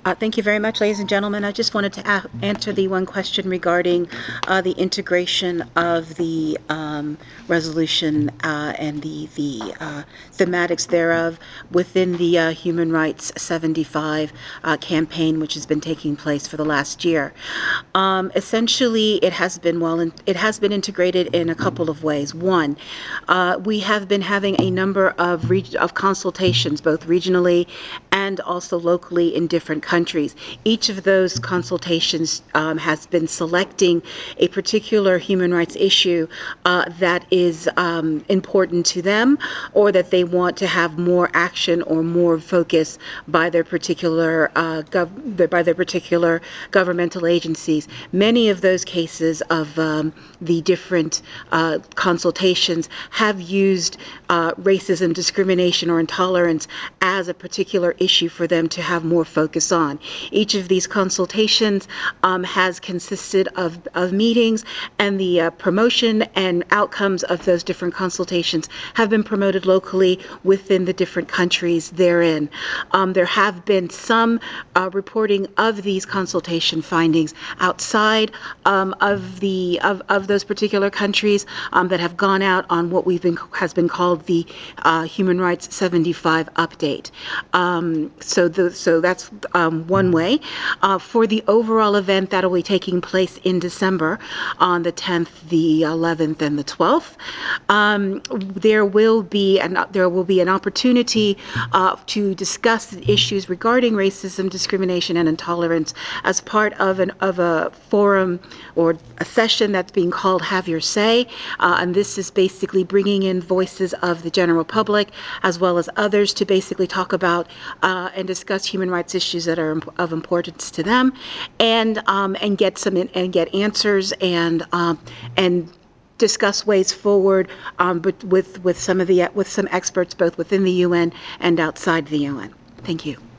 Thank you very much, ladies and gentlemen. I just wanted to answer the one question regarding the integration of the resolution and the thematics thereof within the Human Rights 75 campaign, which has been taking place for the last year. Essentially, it has been integrated in a couple of ways. One, we have been having a number of consultations, both regionally and also locally in different countries. Each of those consultations has been selecting a particular human rights issue that is important to them, or that they want to have more action or more focus by their particular governmental agencies. Many of those cases of the different consultations have used racism, discrimination, or intolerance as a particular issue for them to have more focus on. Each of these consultations has consisted of meetings, and the promotion and outcomes of those different consultations have been promoted locally within the different countries therein. There have been some reporting of these consultation findings outside of those particular countries that have gone out on what has been called the Human Rights 75 update. So that's one way. For the overall event that will be taking place in December on the 10th, the 11th, and the 12th, there will be an opportunity to discuss issues regarding racism, discrimination, and intolerance as part of a forum or a session that's being called Have Your Say, and this is basically bringing in voices of the general public as well as others to basically talk about and discuss human rights issues that are of importance to them, and get answers and discuss ways forward, but with some experts both within the UN and outside the UN. Thank you.